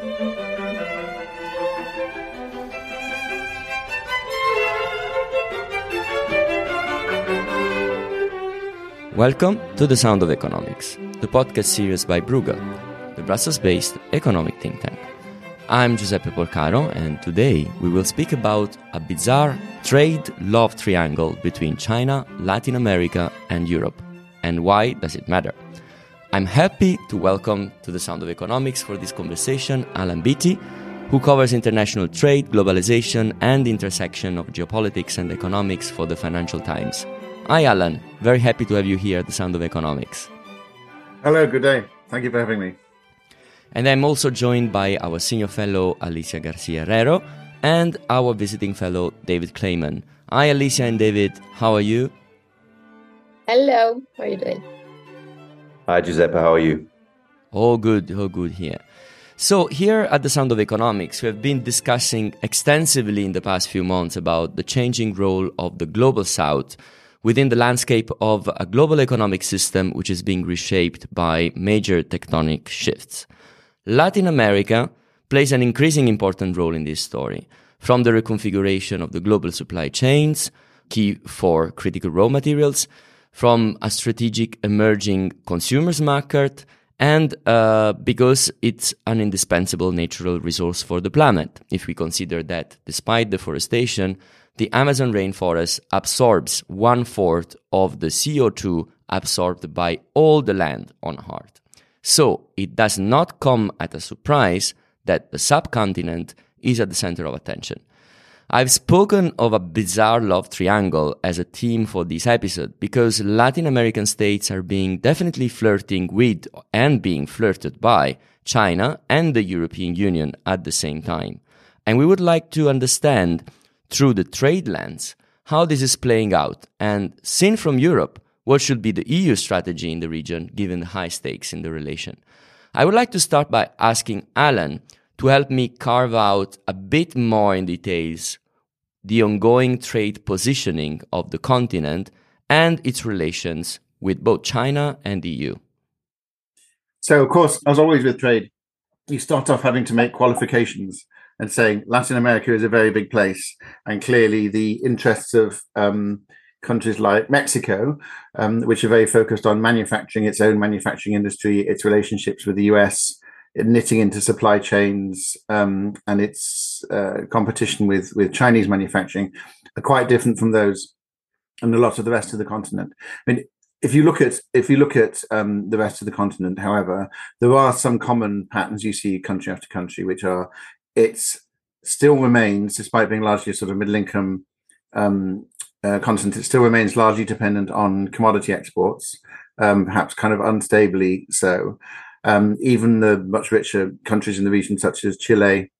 Welcome to The Sound of Economics, the podcast series by Bruegel, the Brussels-based economic think tank. I'm Giuseppe Porcaro, and today we will speak about a bizarre trade love triangle between China, Latin America, and Europe. And why does it matter? I'm happy to welcome to The Sound of Economics for this conversation Alan Beattie, who covers international trade, globalization, and the intersection of geopolitics and economics for the Financial Times. Hi, Alan. Very happy to have you here at The Sound of Economics. Hello, good day. Thank you for having me. And I'm also joined by our senior fellow, Alicia Garcia Herrero, and our visiting fellow, David Clayman. Hi, Alicia and David. How are you? Hello. How are you doing? Hi, Giuseppe. How are you? All good here. So here at The Sound of Economics, we have been discussing extensively in the past few months about the changing role of the Global South within the landscape of a global economic system which is being reshaped by major tectonic shifts. Latin America plays an increasingly important role in this story, from the reconfiguration of the global supply chains, key for critical raw materials, from a strategic emerging consumers market, and because it's an indispensable natural resource for the planet. If we consider that despite deforestation, the Amazon rainforest absorbs 1/4 of the CO2 absorbed by all the land on Earth. So it does not come at a surprise that the subcontinent is at the center of attention. I've spoken of a bizarre love triangle as a theme for this episode because Latin American states are definitely flirting with and being flirted by China and the European Union at the same time. And we would like to understand through the trade lens how this is playing out, and seen from Europe, what should be the EU strategy in the region given the high stakes in the relation. I would like to start by asking Alan to help me carve out a bit more in details the ongoing trade positioning of the continent and its relations with both China and the EU. So, of course, as always with trade, you start off having to make qualifications and saying Latin America is a very big place. And clearly the interests of countries like Mexico, which are very focused on manufacturing, its own manufacturing industry, its relationships with the US, knitting into supply chains, and its competition with Chinese manufacturing are quite different from those and a lot of the rest of the continent. I mean, if you look at the rest of the continent, however, there are some common patterns you see country after country, which are it still remains, despite being largely a sort of middle-income continent, it still remains largely dependent on commodity exports, perhaps kind of unstably so. Even the much richer countries in the region, such as Chile,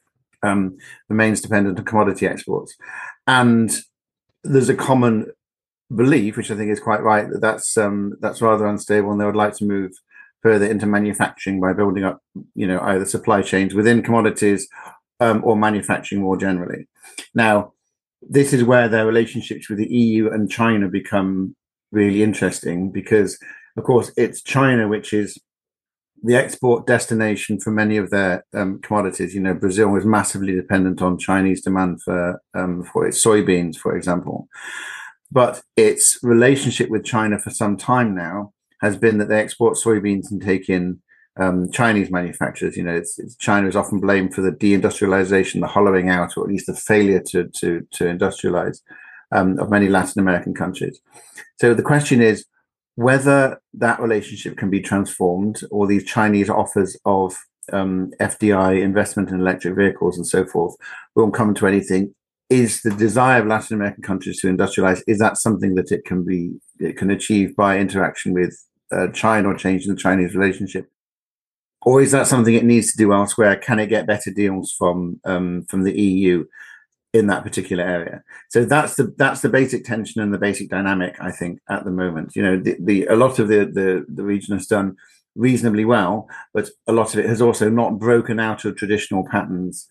remains dependent on commodity exports. And there's a common belief, which I think is quite right, that's rather unstable, and they would like to move further into manufacturing by building up, either supply chains within commodities or manufacturing more generally. Now, this is where their relationships with the EU and China become really interesting because, of course, it's China which is the export destination for many of their commodities. Brazil is massively dependent on Chinese demand for its soybeans, for example. But its relationship with China for some time now has been that they export soybeans and take in Chinese manufacturers. China is often blamed for the deindustrialization, the hollowing out, or at least the failure to industrialize of many Latin American countries. So the question is whether that relationship can be transformed, or these Chinese offers of FDI, investment in electric vehicles and so forth, won't come to anything. Is the desire of Latin American countries to industrialize, is that something that it can achieve by interaction with China or changing the Chinese relationship? Or is that something it needs to do elsewhere? Can it get better deals from the EU in that particular area? So that's the basic tension and the basic dynamic, I think, at the moment. A lot of the region has done reasonably well, but a lot of it has also not broken out of traditional patterns,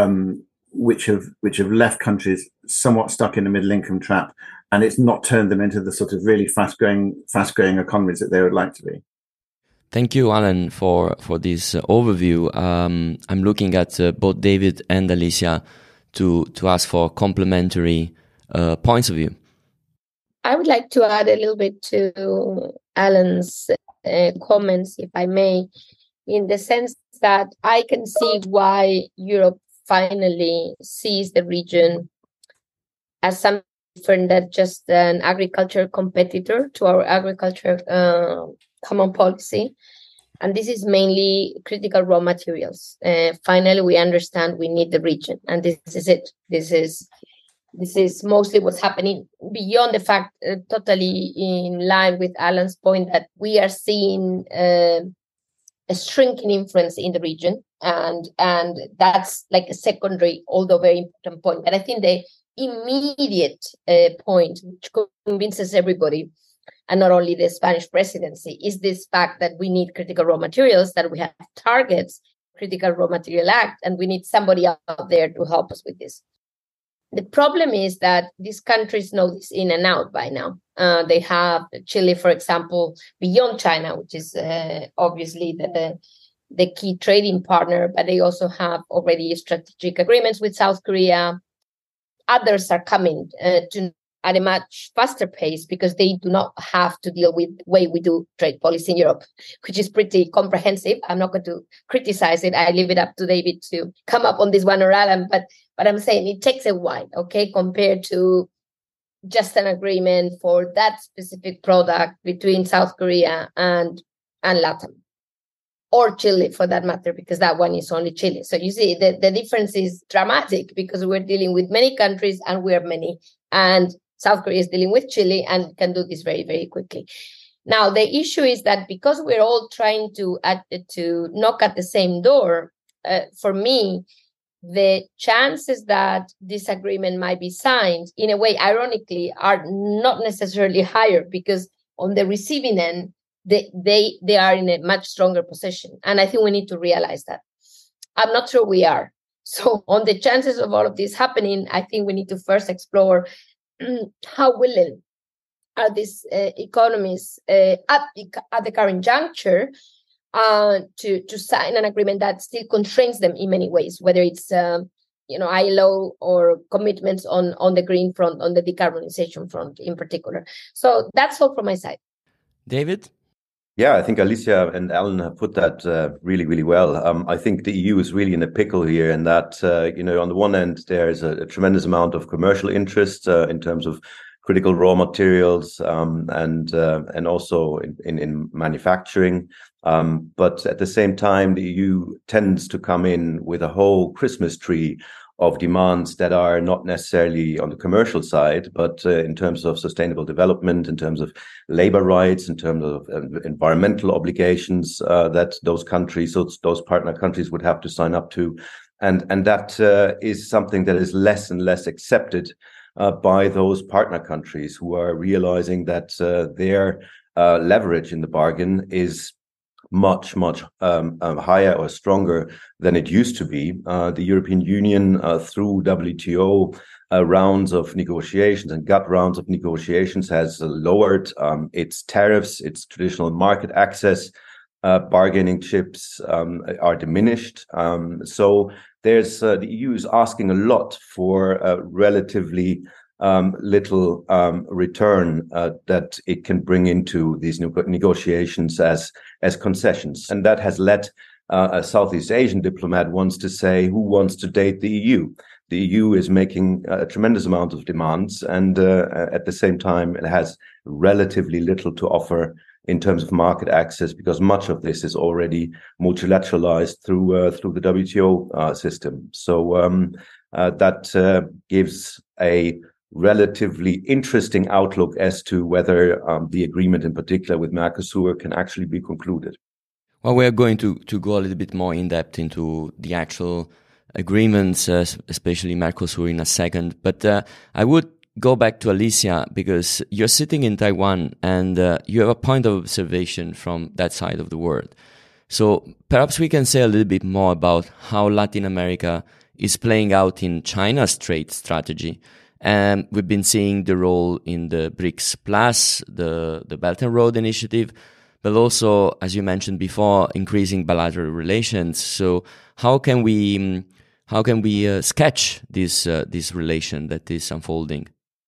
which have left countries somewhat stuck in the middle income trap, and it's not turned them into the sort of really fast growing economies that they would like to be. Thank you, Alan, for this overview. I'm looking at both David and Alicia to ask for complementary points of view. I would like to add a little bit to Alan's comments, if I may, in the sense that I can see why Europe finally sees the region as something different than just an agriculture competitor to our agriculture common policy. And this is mainly critical raw materials. Finally, we understand we need the region, and this is it. This is mostly what's happening, beyond the fact, totally in line with Alan's point, that we are seeing a shrinking influence in the region, and that's like a secondary, although very important point. But I think the immediate point, which convinces everybody, and not only the Spanish presidency, is this fact that we need critical raw materials, that we have targets, Critical Raw Material Act, and we need somebody out there to help us with this. The problem is that these countries know this in and out by now. They have Chile, for example, beyond China, which is obviously the key trading partner, but they also have already strategic agreements with South Korea. Others are coming at a much faster pace because they do not have to deal with the way we do trade policy in Europe, which is pretty comprehensive. I'm not going to criticize it. I leave it up to David to come up on this one, or Alan, but I'm saying it takes a while, okay, compared to just an agreement for that specific product between South Korea and Latin, or Chile for that matter, because that one is only Chile. So you see, the difference is dramatic because we're dealing with many countries and we're many. And South Korea is dealing with Chile and can do this very, very quickly. Now, the issue is that because we're all trying to knock at the same door, for me, the chances that this agreement might be signed, in a way, ironically, are not necessarily higher because on the receiving end, they are in a much stronger position. And I think we need to realize that. I'm not sure we are. So on the chances of all of this happening, I think we need to first explore how willing are these economies at the current juncture to sign an agreement that still constrains them in many ways, whether it's ILO or commitments on the green front, on the decarbonization front in particular. So that's all from my side. David? Yeah, I think Alicia and Alan have put that really, really well. I think the EU is really in a pickle here, in that, on the one end, there's a tremendous amount of commercial interest in terms of critical raw materials and also in manufacturing. But at the same time, the EU tends to come in with a whole Christmas tree of demands that are not necessarily on the commercial side, but in terms of sustainable development, in terms of labor rights, in terms of environmental obligations that those partner countries would have to sign up to. And that is something that is less and less accepted by those partner countries, who are realizing that their leverage in the bargain is much higher or stronger than it used to be. The European Union, through WTO rounds of negotiations and GATT rounds of negotiations, has lowered its tariffs. Its traditional market access bargaining chips are diminished. So there's the EU is asking a lot for relatively little return that it can bring into these negotiations as concessions. And that has led a Southeast Asian diplomat once to say, who wants to date the EU? The EU is making a tremendous amount of demands, and at the same time, it has relatively little to offer in terms of market access, because much of this is already multilateralized through the WTO system. So that gives a relatively interesting outlook as to whether the agreement in particular with Mercosur can actually be concluded. Well, we're going to go a little bit more in depth into the actual agreements, especially Mercosur, in a second. But I would go back to Alicia, because you're sitting in Taiwan and you have a point of observation from that side of the world. So perhaps we can say a little bit more about how Latin America is playing out in China's trade strategy. And we've been seeing the role in the BRICS Plus, the Belt and Road Initiative, but also, as you mentioned before, increasing bilateral relations. So how can we sketch this relation that is unfolding?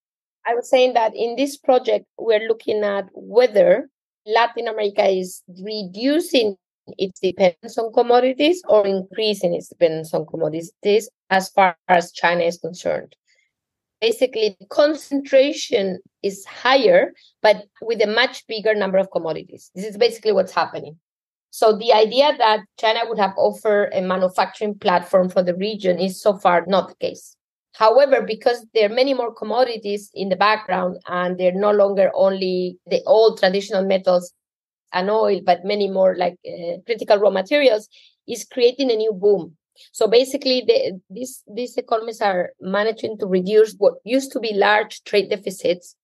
I was saying that in this project, we're looking at whether Latin America is reducing its dependence on commodities or increasing its dependence on commodities as far as China is concerned. Basically, the concentration is higher, but with a much bigger number of commodities. This is basically what's happening. So the idea that China would have offered a manufacturing platform for the region is so far not the case. However, because there are many more commodities in the background and they're no longer only the old traditional metals and oil, but many more like critical raw materials, is creating a new boom. So basically, these economies are managing to reduce what used to be large trade deficits,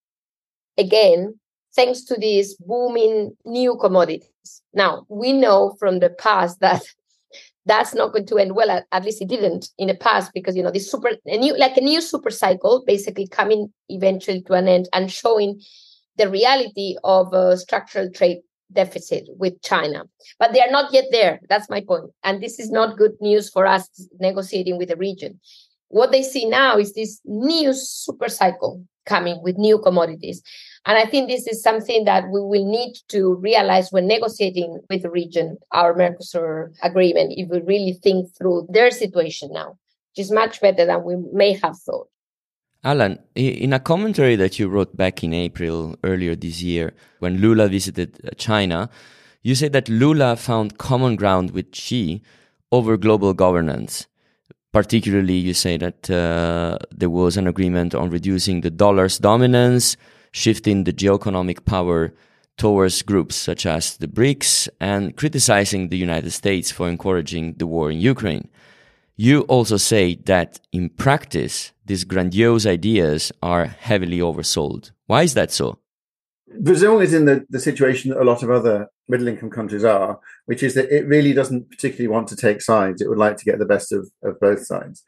again, thanks to these booming new commodities. Now, we know from the past that that's not going to end well. At least it didn't in the past, because this a new super cycle basically coming eventually to an end and showing the reality of a structural trade deficit with China. But they are not yet there. That's my point. And this is not good news for us negotiating with the region. What they see now is this new super cycle coming with new commodities. And I think this is something that we will need to realize when negotiating with the region, our Mercosur agreement, if we really think through their situation now, which is much better than we may have thought. Alan, in a commentary that you wrote back in April earlier this year, when Lula visited China, you said that Lula found common ground with Xi over global governance. Particularly, you say that there was an agreement on reducing the dollar's dominance, shifting the geoeconomic power towards groups such as the BRICS, and criticizing the United States for encouraging the war in Ukraine. You also say that in practice, these grandiose ideas are heavily oversold. Why is that so? Brazil is in the situation that a lot of other middle-income countries are, which is that it really doesn't particularly want to take sides. It would like to get the best of both sides.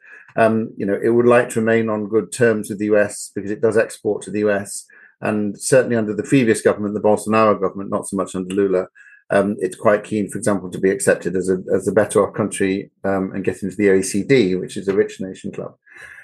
It would like to remain on good terms with the US because it does export to the US. And certainly under the previous government, the Bolsonaro government, not so much under Lula, it's quite keen, for example, to be accepted as a better off country and get into the OECD, which is a rich nation club.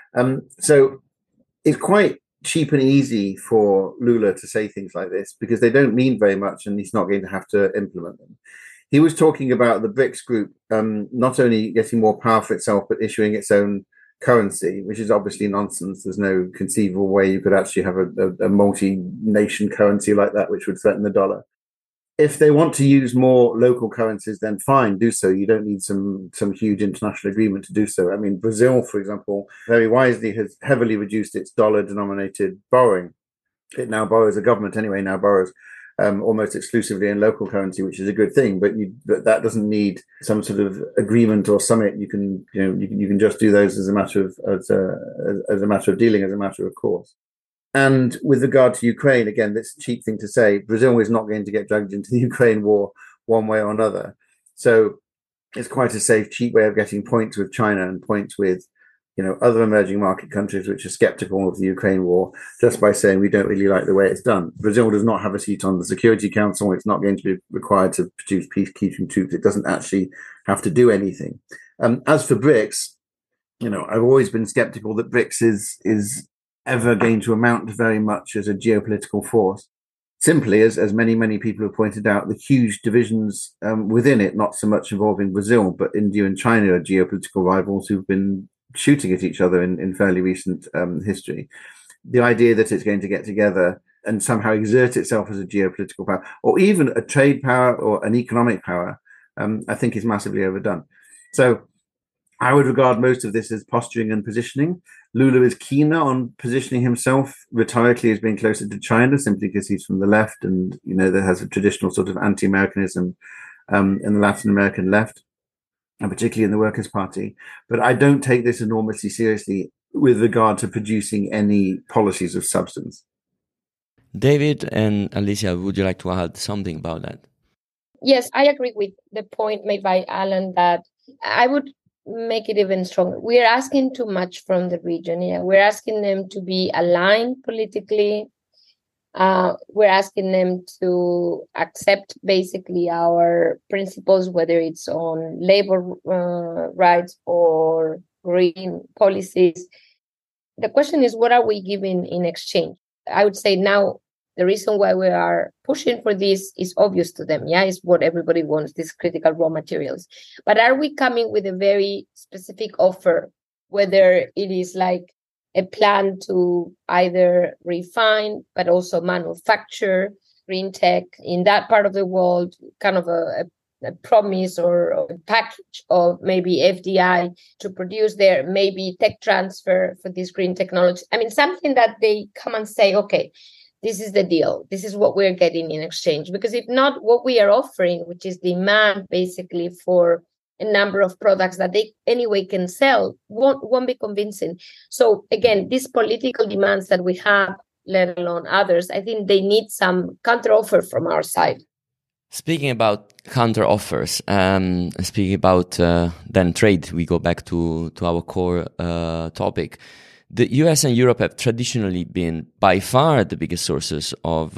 So it's quite cheap and easy for Lula to say things like this because they don't mean very much and he's not going to have to implement them. He was talking about the BRICS group not only getting more power for itself, but issuing its own currency, which is obviously nonsense. There's no conceivable way you could actually have a multi-nation currency like that, which would threaten the dollar. If they want to use more local currencies, then fine, do so. You don't need some huge international agreement to do so. I mean, Brazil, for example, very wisely has heavily reduced its dollar-denominated borrowing. It now borrows, the government anyway, now borrows almost exclusively in local currency, which is a good thing. But that doesn't need some sort of agreement or summit. You can just do those as a matter of dealing, as a matter of course. And with regard to Ukraine, again, that's a cheap thing to say. Brazil is not going to get dragged into the Ukraine war one way or another. So it's quite a safe, cheap way of getting points with China and points with, other emerging market countries which are skeptical of the Ukraine war, just by saying we don't really like the way it's done. Brazil does not have a seat on the Security Council. It's not going to be required to produce peacekeeping troops. It doesn't actually have to do anything. As for BRICS, I've always been skeptical that BRICS is ever going to amount very much as a geopolitical force. Simply, as many people have pointed out, the huge divisions within it, not so much involving Brazil, but India and China are geopolitical rivals who've been shooting at each other in fairly recent history. The idea that it's going to get together and somehow exert itself as a geopolitical power, or even a trade power or an economic power, I think is massively overdone. So I would regard most of this as posturing and positioning. Lula is keener on positioning himself rhetorically as being closer to China, simply because he's from the left and, there has a traditional sort of anti-Americanism in the Latin American left, and particularly in the Workers' Party. But I don't take this enormously seriously with regard to producing any policies of substance. David and Alicia, would you like to add something about that? Yes, I agree with the point made by Alan that I would make it even stronger. We are asking too much from the region. Yeah, we're asking them to be aligned politically, We're asking them to accept basically our principles, whether it's on labor rights or green policies. The question is, what are we giving in exchange? I would say now the reason why we are pushing for this is obvious to them. Yeah, it's what everybody wants, these critical raw materials. But are we coming with a very specific offer, whether it is like a plan to either refine, but also manufacture green tech in that part of the world, kind of a promise or a package of maybe FDI to produce there, maybe tech transfer for this green technology. I mean, something that they come and say, okay, this is the deal. This is what we're getting in exchange. Because if not, what we are offering, which is demand basically for a number of products that they anyway can sell, won't be convincing. So again, these political demands that we have, let alone others, I think they need some counteroffer from our side. Speaking about counter offers, speaking about then trade, we go back to our core topic. The US and Europe have traditionally been by far the biggest sources of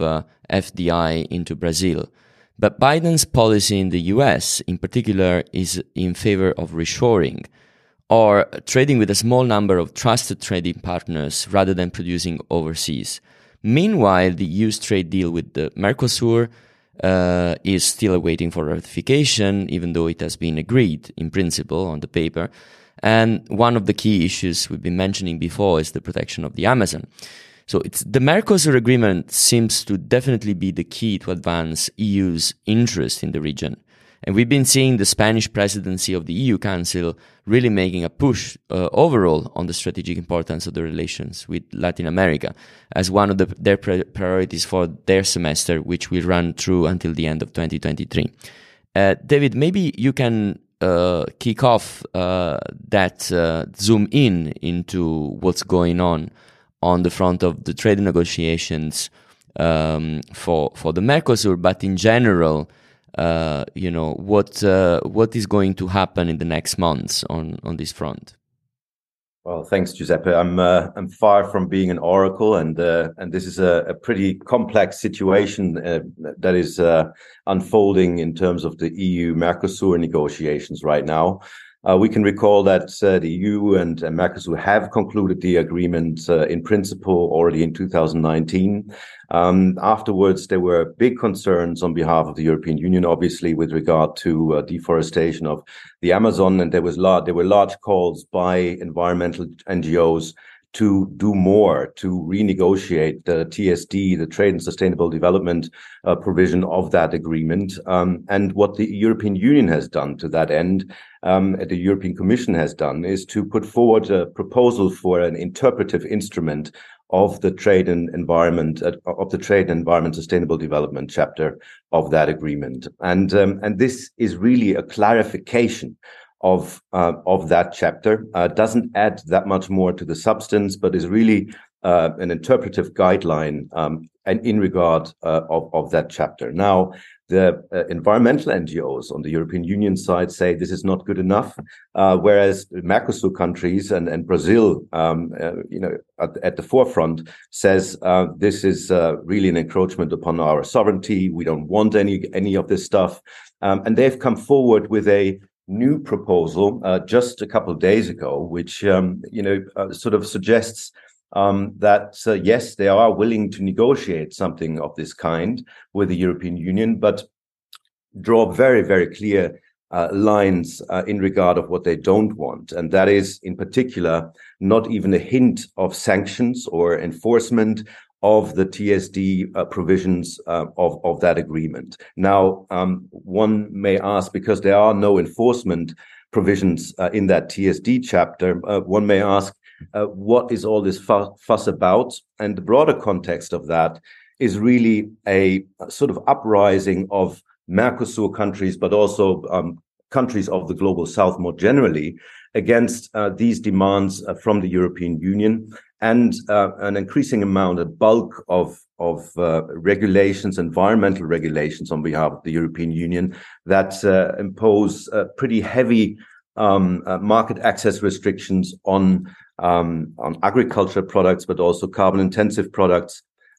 FDI into Brazil. But Biden's policy in the US in particular is in favor of reshoring, or trading with a small number of trusted trading partners rather than producing overseas. Meanwhile, the EU's trade deal with the Mercosur is still awaiting for ratification, even though it has been agreed in principle on the paper. And one of the key issues we've been mentioning before is the protection of the Amazon. So the Mercosur agreement seems to definitely be the key to advance EU's interest in the region. And we've been seeing the Spanish presidency of the EU Council really making a push overall on the strategic importance of the relations with Latin America as one of their priorities for their semester, which will run through until the end of 2023. David, maybe you can kick off that zoom into what's going on the front of the trade negotiations for the Mercosur, but in general, what is going to happen in the next months on this front? Well, thanks, Giuseppe. I'm far from being an oracle, and this is a pretty complex situation that is unfolding in terms of the EU-Mercosur negotiations right now. We can recall that the EU and Mercosur have concluded the agreement in principle already in 2019. Afterwards, there were big concerns on behalf of the European Union, obviously, with regard to deforestation of the Amazon, and there were large calls by environmental NGOs to do more, to renegotiate the TSD, the Trade and Sustainable Development provision of that agreement. And what the European Union has done to that end, the European Commission has done, is to put forward a proposal for an interpretive instrument of the Trade and Environment Sustainable Development chapter of that agreement. And this is really a clarification of that chapter. Doesn't add that much more to the substance, but is really an interpretive guideline and in regard of that chapter. Now, the environmental NGOs on the European Union side say this is not good enough, whereas Mercosur countries and Brazil, at the forefront, says this is really an encroachment upon our sovereignty. We don't want any of this stuff, and they've come forward with a new proposal just a couple of days ago, which sort of suggests that yes, they are willing to negotiate something of this kind with the European Union, but draw very, very clear lines in regard of what they don't want. And that is, in particular, not even a hint of sanctions or enforcement of the TSD provisions of that agreement. Now, one may ask, because there are no enforcement provisions in that TSD chapter, one may ask, what is all this fuss about? And the broader context of that is really a sort of uprising of Mercosur countries, but also countries of the global south more generally, against these demands from the European Union, and an increasing amount, a bulk of regulations, environmental regulations on behalf of the European Union that impose pretty heavy market access restrictions on agricultural products, but also carbon-intensive products,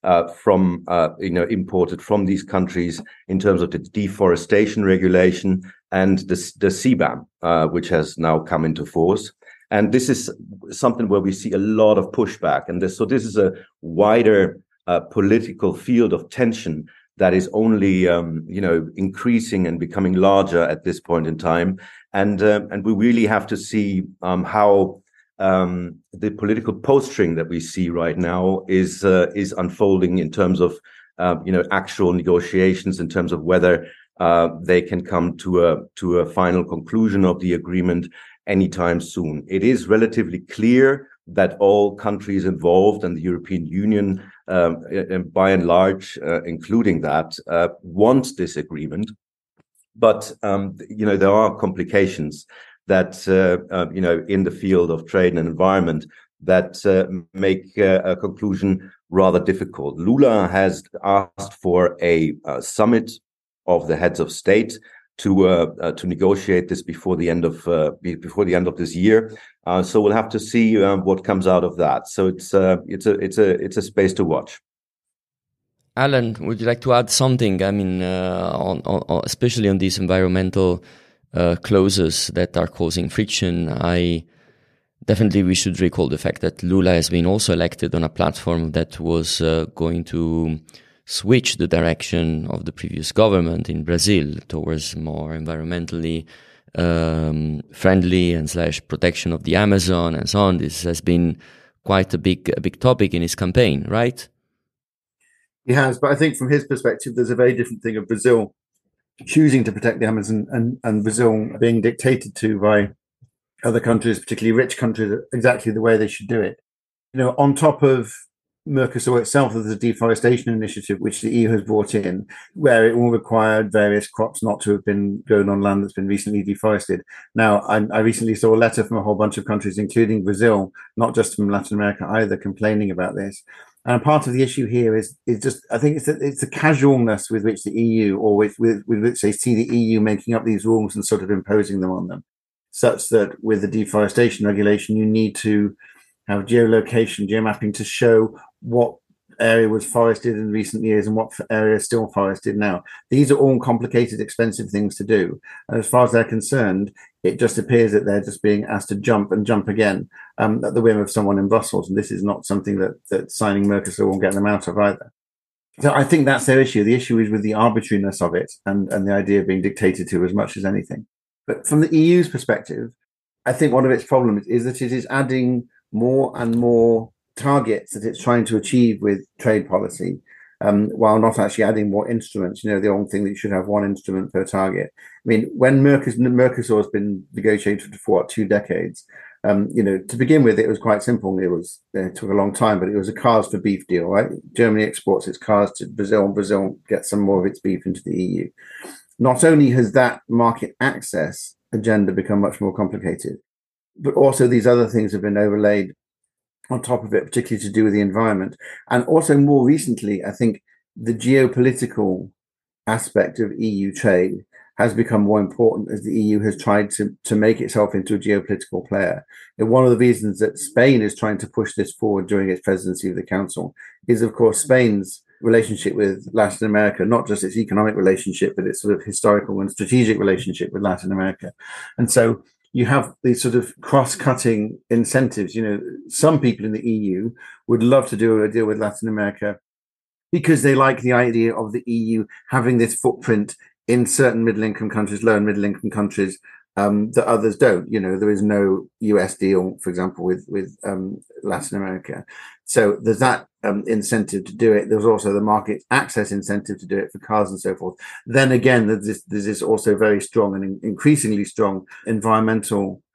from imported from these countries in terms of the deforestation regulation and the CBAM, which has now come into force. And this is something where we see a lot of pushback. And this is a wider political field of tension that is only increasing and becoming larger at this point in time. And we really have to see how the political posturing that we see right now is unfolding in terms of actual negotiations, in terms of whether they can come to a final conclusion of the agreement anytime soon. It is relatively clear that all countries involved and the European Union, by and large, including that, want this agreement. But there are complications that in the field of trade and environment that make a conclusion rather difficult. Lula has asked for a summit of the heads of state to negotiate this before the end of this year. So we'll have to see what comes out of that. So it's a space to watch. Alan, would you like to add something? I mean, on especially on these environmental clauses that are causing friction. Definitely we should recall the fact that Lula has been also elected on a platform that was going to switch the direction of the previous government in Brazil towards more environmentally friendly and / protection of the Amazon and so on. This has been quite a big topic in his campaign, right? He has, but I think from his perspective, there's a very different thing of Brazil choosing to protect the Amazon and Brazil being dictated to by other countries, particularly rich countries, exactly the way they should do it. On top of Mercosur itself, there's a deforestation initiative which the EU has brought in, where it will require various crops not to have been grown on land that's been recently deforested. Now, I recently saw a letter from a whole bunch of countries, including Brazil, not just from Latin America either, complaining about this. And part of the issue here is just, I think it's the casualness with which the EU, or with which they see the EU making up these rules and sort of imposing them on them, such that with the deforestation regulation, you need to have geolocation, geomapping to show what area was forested in recent years and what area is still forested now. These are all complicated, expensive things to do. And as far as they're concerned, it just appears that they're just being asked to jump and jump again at the whim of someone in Brussels. And this is not something that signing Mercosur will get them out of either. So I think that's their issue. The issue is with the arbitrariness of it and the idea of being dictated to as much as anything. But from the EU's perspective, I think one of its problems is that it is adding more and more targets that it's trying to achieve with trade policy, while not actually adding more instruments. The old thing that you should have one instrument per target. I mean, when Mercosur has been negotiated for 2 decades, to begin with, it was quite simple. It took a long time, but it was a cars for beef deal, right? Germany exports its cars to Brazil, and Brazil gets some more of its beef into the EU. Not only has that market access agenda become much more complicated, but also these other things have been overlaid on top of it, particularly to do with the environment. And also more recently, I think the geopolitical aspect of EU trade has become more important as the EU has tried to make itself into a geopolitical player. And one of the reasons that Spain is trying to push this forward during its presidency of the Council is, of course, Spain's relationship with Latin America, not just its economic relationship, but its sort of historical and strategic relationship with Latin America. And so you have these sort of cross-cutting incentives. Some people in the EU would love to do a deal with Latin America because they like the idea of the EU having this footprint in certain middle-income countries, low and middle-income countries, that others don't. There is no US deal, for example, with Latin America. So there's that incentive to do it. There's also the market access incentive to do it for cars and so forth. Then again, there's this also very strong and increasingly strong environmental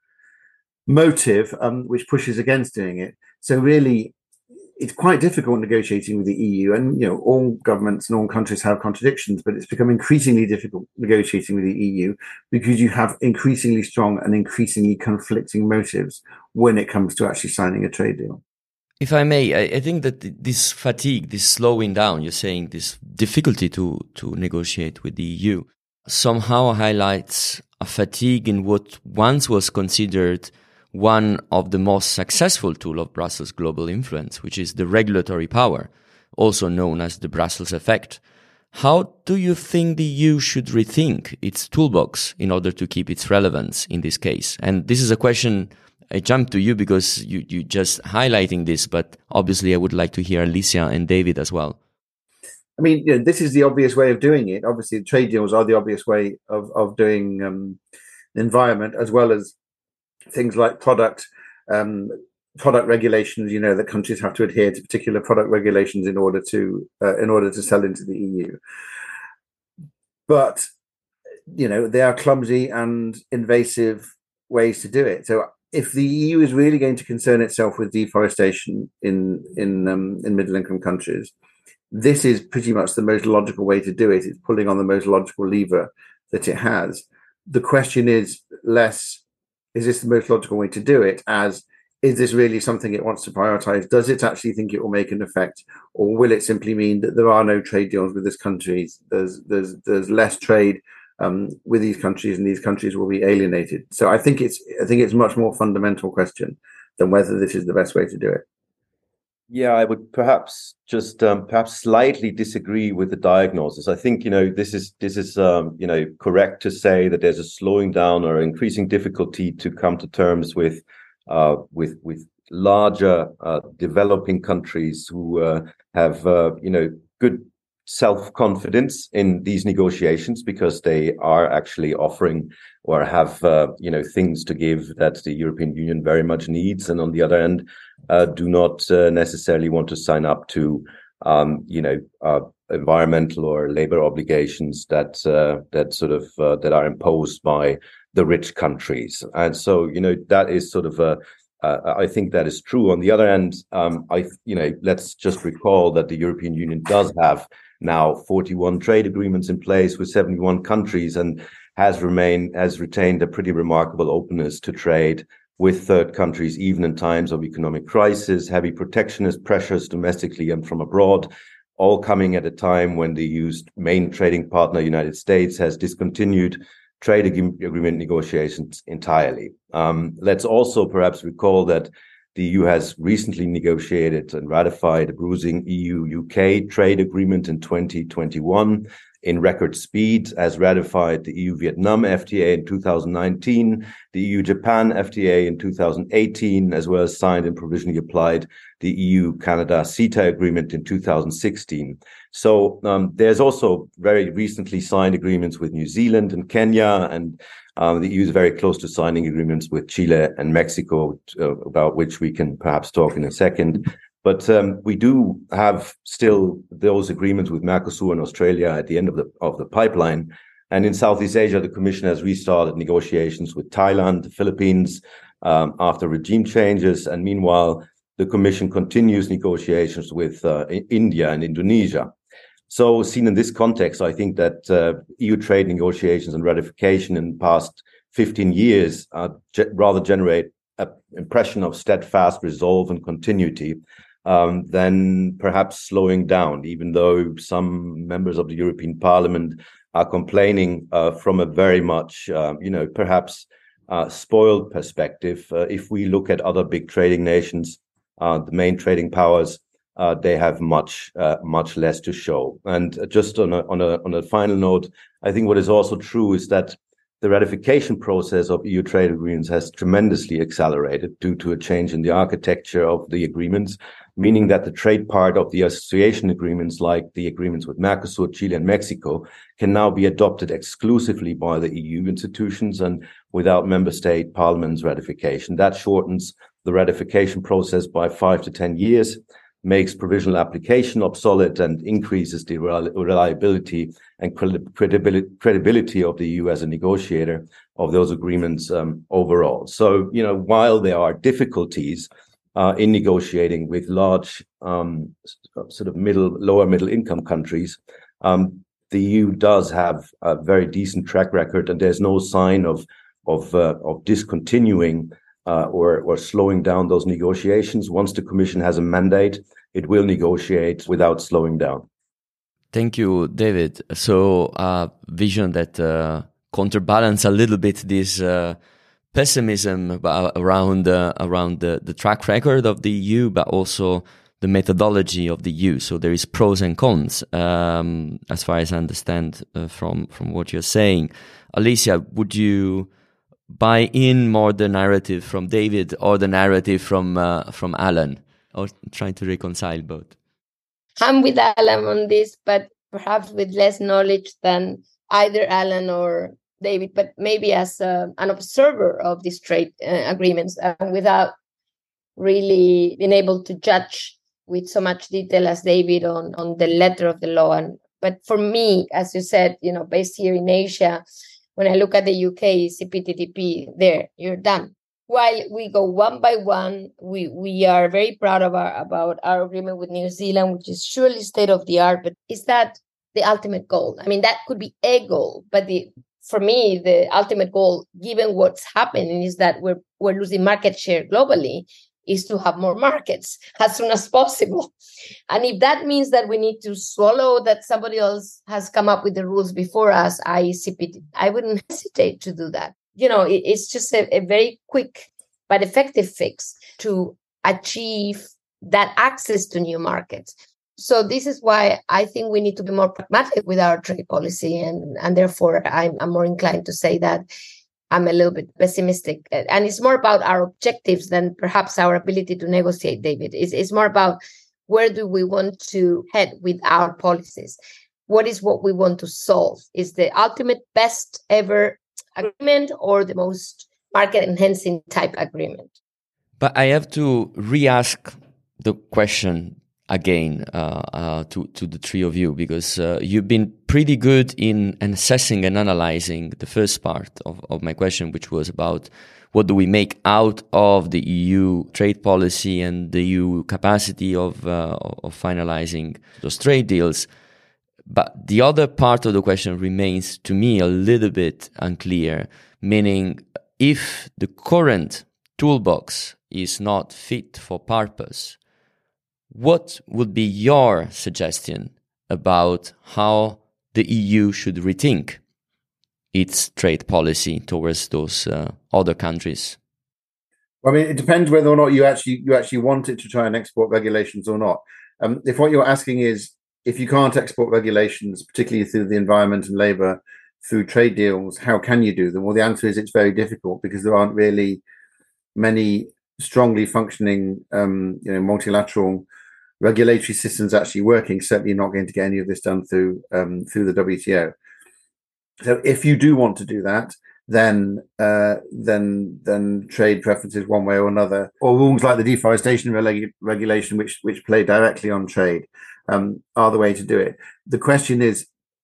motive, which pushes against doing it. So really, it's quite difficult negotiating with the EU, and all governments and all countries have contradictions, but it's become increasingly difficult negotiating with the EU because you have increasingly strong and increasingly conflicting motives when it comes to actually signing a trade deal. If I may, I think that this fatigue, this slowing down, you're saying this difficulty to negotiate with the EU somehow highlights a fatigue in what once was considered one of the most successful tools of Brussels' global influence, which is the regulatory power. also known as the Brussels effect. How do you think the EU should rethink its toolbox in order to keep its relevance in this case? And this is a question I jump to you because you just highlighting this, but obviously I would like to hear Alicia and David as well. I mean, this is the obvious way of doing it. Obviously, trade deals are the obvious way of doing environment, as well as things like product regulations. That countries have to adhere to particular product regulations in order to sell into the EU. But they are clumsy and invasive ways to do it. So if the EU is really going to concern itself with deforestation in middle income countries, this is pretty much the most logical way to do it. It's pulling on the most logical lever that it has. The question is less, is this the most logical way to do it, as is this really something it wants to prioritize? Does it actually think it will make an effect, or will it simply mean that there are no trade deals with these countries? There's less trade with these countries, and these countries will be alienated. So I think it's a much more fundamental question than whether this is the best way to do it. Yeah, I would perhaps just slightly disagree with the diagnosis. I think this is correct to say that there's a slowing down or increasing difficulty to come to terms with larger developing countries who have good self-confidence in these negotiations, because they are actually offering or have things to give that the European Union very much needs, and on the other end do not necessarily want to sign up to environmental or labor obligations that are imposed by the rich countries. And so that is sort of I think that is true. On the other end, let's just recall that the European Union does have now 41 trade agreements in place with 71 countries, and has retained a pretty remarkable openness to trade with third countries, even in times of economic crisis, heavy protectionist pressures domestically and from abroad, all coming at a time when the EU's main trading partner, United States, has discontinued trade agreement negotiations entirely. Let's also perhaps recall that the EU has recently negotiated and ratified a bruising EU-UK trade agreement in 2021 in record speed, has ratified the EU-Vietnam FTA in 2019, the EU-Japan FTA in 2018, as well as signed and provisionally applied the EU-Canada CETA agreement in 2016. So there's also very recently signed agreements with New Zealand and Kenya, and the EU is very close to signing agreements with Chile and Mexico, about which we can perhaps talk in a second. But we do have still those agreements with Mercosur and Australia at the end of the pipeline. And in Southeast Asia, the Commission has restarted negotiations with Thailand, the Philippines, after regime changes. And meanwhile, the Commission continues negotiations with India and Indonesia. So seen in this context, I think that EU trade negotiations and ratification in the past 15 years rather generate an impression of steadfast resolve and continuity than perhaps slowing down, even though some members of the European Parliament are complaining from a very much, perhaps spoiled perspective. If we look at other big trading nations, the main trading powers, they have much less to show. And just on a final note, I think what is also true is that the ratification process of EU trade agreements has tremendously accelerated due to a change in the architecture of the agreements, meaning that the trade part of the association agreements, like the agreements with Mercosur, Chile, and Mexico, can now be adopted exclusively by the EU institutions and without member state parliaments' ratification. That shortens the ratification process by 5 to 10 years, makes provisional application obsolete, and increases the reliability and credibility of the EU as a negotiator of those agreements overall. So, while there are difficulties in negotiating with large lower middle income countries, the EU does have a very decent track record, and there's no sign of discontinuing or slowing down those negotiations. Once the Commission has a mandate, it will negotiate without slowing down. Thank you, David. So vision that counterbalance a little bit this pessimism around the track record of the EU, but also the methodology of the EU. So there is pros and cons, as far as I understand from what you're saying. Alicia, would you buy in more the narrative from David or the narrative from Alan, or trying to reconcile both? I'm with Alan on this, but perhaps with less knowledge than either Alan or David, but maybe as an observer of these trade agreements, without really being able to judge with so much detail as David on the letter of the law. But for me, as you said, based here in Asia, when I look at the UK, CPTPP, there, you're done. While we go one by one, we are very proud of about our agreement with New Zealand, which is surely state of the art, but is that the ultimate goal? I mean, that could be a goal, but for me, the ultimate goal, given what's happening, is that we're losing market share globally, is to have more markets as soon as possible. And if that means that we need to swallow that somebody else has come up with the rules before us, I wouldn't hesitate to do that. It's just a very quick but effective fix to achieve that access to new markets. So this is why I think we need to be more pragmatic with our trade policy. And therefore, I'm more inclined to say that I'm a little bit pessimistic. And it's more about our objectives than perhaps our ability to negotiate, David. It's more about where do we want to head with our policies? What is what we want to solve? Is the ultimate best ever agreement or the most market-enhancing type agreement? But I have to re-ask the question again to the three of you, because you've been pretty good in assessing and analyzing the first part of my question, which was about what do we make out of the EU trade policy and the EU capacity of finalizing those trade deals. But the other part of the question remains to me a little bit unclear, meaning if the current toolbox is not fit for purpose, what would be your suggestion about how the EU should rethink its trade policy towards those other countries? Well, I mean, it depends whether or not you actually want it to try and export regulations or not. If what you're asking is, if you can't export regulations, particularly through the environment and labour, through trade deals, how can you do them? Well, the answer is it's very difficult, because there aren't really many strongly functioning, multilateral regulatory systems actually working. Certainly not going to get any of this done through the WTO. So if you do want to do that, then trade preferences one way or another, or rules like the deforestation regulation, which play directly on trade, are the way to do it. The question is,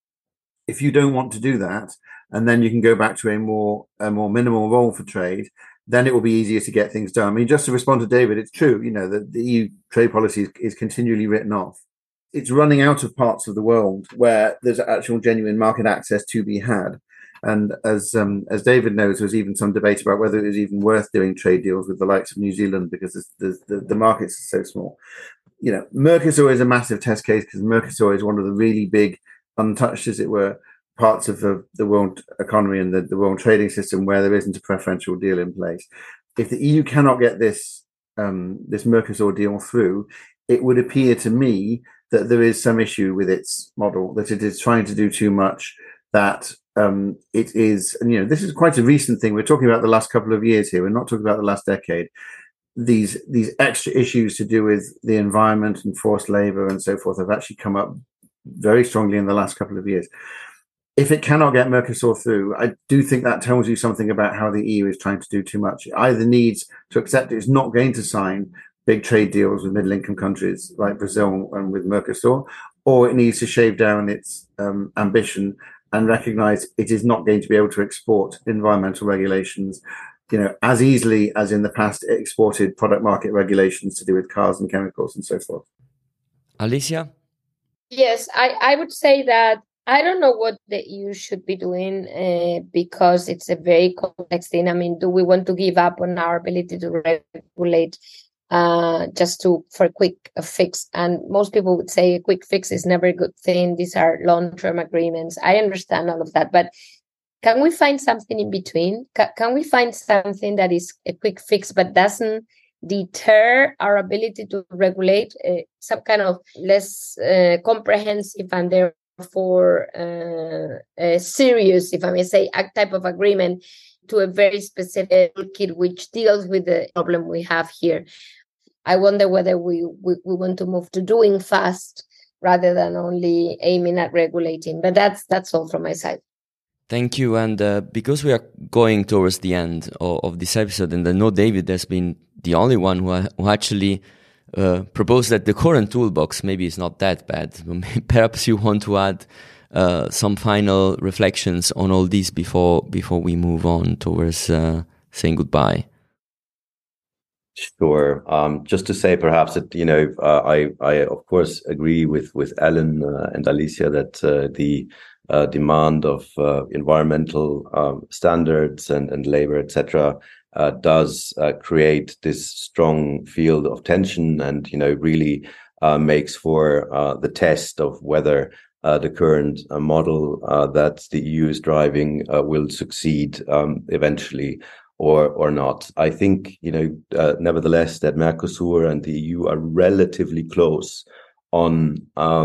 if you don't want to do that, and then you can go back to a more minimal role for trade, then it will be easier to get things done. I mean, just to respond to David, it's true, that the EU trade policy is continually written off. It's running out of parts of the world where there's actual genuine market access to be had. And as David knows, there's even some debate about whether it was even worth doing trade deals with the likes of New Zealand, because the markets are so small. Mercosur is a massive test case, because Mercosur is one of the really big, untouched, as it were, parts of the world economy and the world trading system where there isn't a preferential deal in place. If the EU cannot get this Mercosur deal through, it would appear to me that there is some issue with its model, that it is trying to do too much, that it is, and this is quite a recent thing. We're talking about the last couple of years here. We're not talking about the last decade. These extra issues to do with the environment and forced labor and so forth have actually come up very strongly in the last couple of years. If it cannot get Mercosur through, I do think that tells you something about how the EU is trying to do too much. It either needs to accept it's not going to sign big trade deals with middle-income countries like Brazil and with Mercosur, or it needs to shave down its ambition and recognize it is not going to be able to export environmental regulations, as easily as in the past it exported product market regulations to do with cars and chemicals and so forth. Alicia? Yes, I would say that I don't know what the EU should be doing because it's a very complex thing. I mean, do we want to give up on our ability to regulate just for a quick fix? And most people would say a quick fix is never a good thing. These are long-term agreements. I understand all of that, but can we find something in between? Can we find something that is a quick fix but doesn't deter our ability to regulate some kind of less comprehensive and therefore serious, if I may say, type of agreement to a very specific kit which deals with the problem we have here. I wonder whether we want to move to doing fast rather than only aiming at regulating. But that's all from my side. Thank you. And because we are going towards the end of this episode, and I know David has been the only one who actually proposed that the current toolbox maybe is not that bad. Perhaps you want to add some final reflections on all this before we move on towards saying goodbye. Sure. Just to say, perhaps that I of course agree with Alan and Alicia that the demand of environmental standards and labor, etc., does create this strong field of tension, and really makes for the test of whether the current model that the EU is driving will succeed eventually or not. I think nevertheless that Mercosur and the EU are relatively close on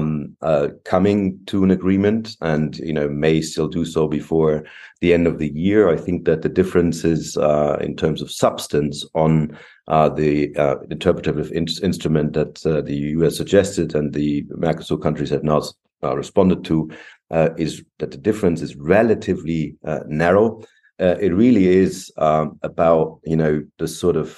coming to an agreement, and may still do so before the end of the year. I think that the differences in terms of substance on the interpretive instrument that the EU has suggested and the Mercosur countries have not responded to is that the difference is relatively narrow. It really is about the sort of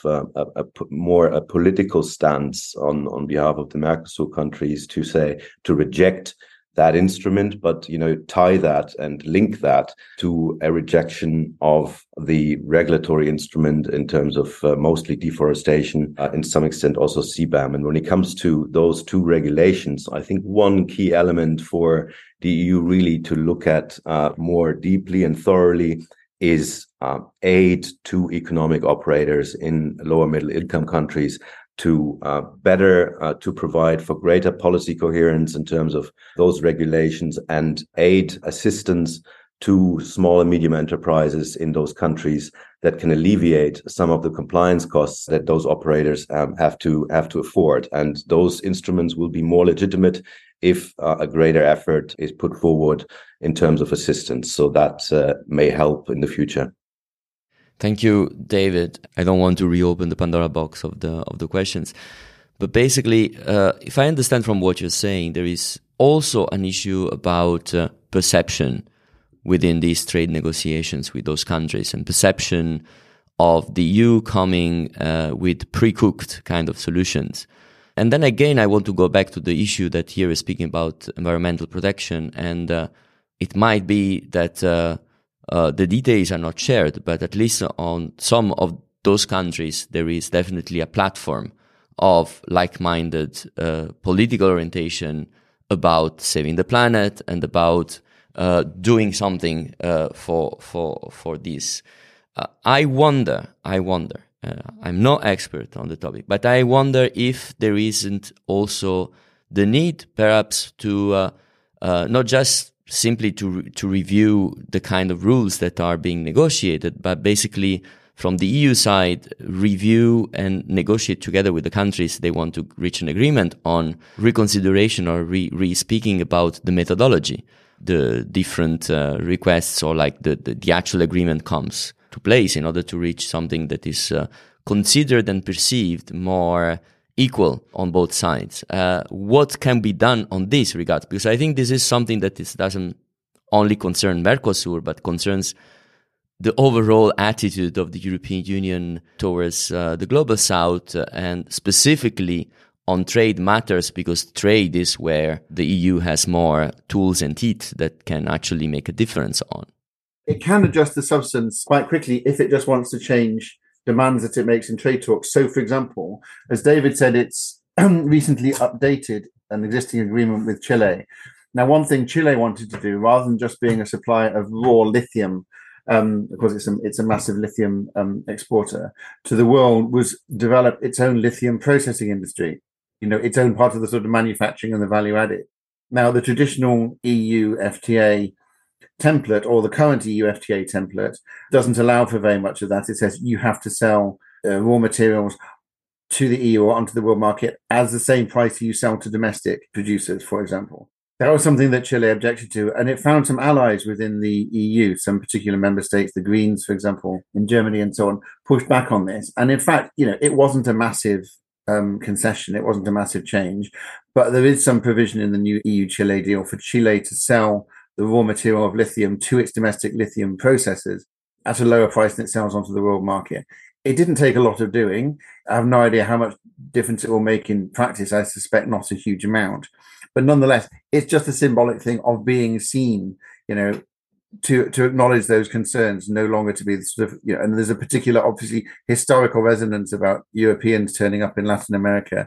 a political stance on behalf of the Mercosur countries to reject that instrument, but tie that and link that to a rejection of the regulatory instrument in terms of mostly deforestation, in some extent also CBAM. And when it comes to those two regulations, I think one key element for the EU really to look at more deeply and thoroughly is aid to economic operators in lower middle income countries to better to provide for greater policy coherence in terms of those regulations, and aid assistance to small and medium enterprises in those countries that can alleviate some of the compliance costs that those operators have to afford. And those instruments will be more legitimate if a greater effort is put forward in terms of assistance. So that may help in the future. Thank you, David. I don't want to reopen the Pandora box of the questions, but basically, if I understand from what you're saying, there is also an issue about perception within these trade negotiations with those countries, and perception of the EU coming with pre-cooked kind of solutions. And then again, I want to go back to the issue that here is speaking about environmental protection, and it might be that the details are not shared, but at least on some of those countries, there is definitely a platform of like-minded political orientation about saving the planet and about doing something for this. I wonder. I'm no expert on the topic, but I wonder if there isn't also the need, perhaps, to not just simply to review the kind of rules that are being negotiated, but basically from the EU side, review and negotiate together with the countries they want to reach an agreement on reconsideration or re-speaking about the methodology, the different requests, or like the actual agreement comes to place in order to reach something that is considered and perceived more equal on both sides. What can be done on this regard? Because I think this is something that doesn't only concern Mercosur, but concerns the overall attitude of the European Union towards the global south, and specifically on trade matters, because trade is where the EU has more tools and teeth that can actually make a difference on. It can adjust the substance quite quickly if it just wants to change demands that it makes in trade talks. So, for example, as David said, it's recently updated an existing agreement with Chile. Now, one thing Chile wanted to do, rather than just being a supplier of raw lithium, because it's a massive lithium exporter to the world, was develop its own lithium processing industry, its own part of the sort of manufacturing and the value added. Now, the traditional EU FTA template, or the current EU FTA template, doesn't allow for very much of that. It says you have to sell raw materials to the EU or onto the world market as the same price you sell to domestic producers, for example. That was something that Chile objected to, and it found some allies within the EU, some particular member states, the Greens, for example, in Germany and so on, pushed back on this. And in fact, it wasn't a massive concession, it wasn't a massive change, but there is some provision in the new EU-Chile deal for Chile to sell the raw material of lithium to its domestic lithium processors at a lower price than it sells onto the world market. It didn't take a lot of doing. I have no idea how much difference it will make in practice. I suspect not a huge amount. But nonetheless, it's just a symbolic thing of being seen, to acknowledge those concerns, no longer to be the sort of, and there's a particular, obviously, historical resonance about Europeans turning up in Latin America,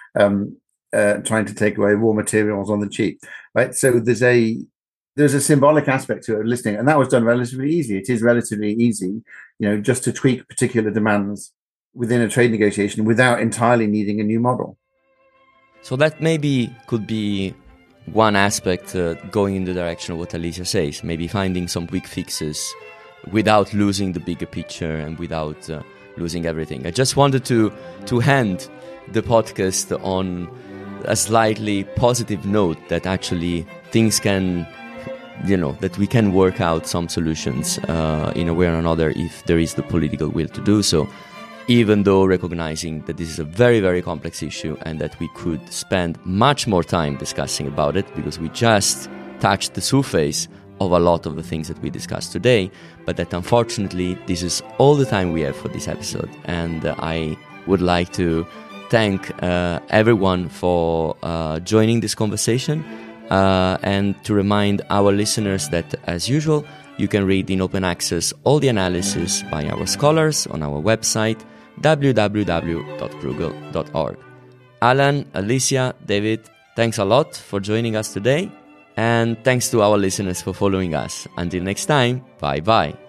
trying to take away raw materials on the cheap, right? So there's a symbolic aspect to it, listening, and that was done relatively easy. It is relatively easy, just to tweak particular demands within a trade negotiation without entirely needing a new model. So that maybe could be one aspect going in the direction of what Alicia says, maybe finding some quick fixes without losing the bigger picture and without losing everything. I just wanted to end the podcast on a slightly positive note that actually things can, that we can work out some solutions in a way or another if there is the political will to do so. Even though recognizing that this is a very, very complex issue and that we could spend much more time discussing about it, because we just touched the surface of a lot of the things that we discussed today, but that unfortunately this is all the time we have for this episode. And I would like to thank everyone for joining this conversation and to remind our listeners that, as usual, you can read in open access all the analysis by our scholars on our website www.bruegel.org. Alan, Alicia, David, thanks a lot for joining us today, and thanks to our listeners for following us. Until next time, bye-bye.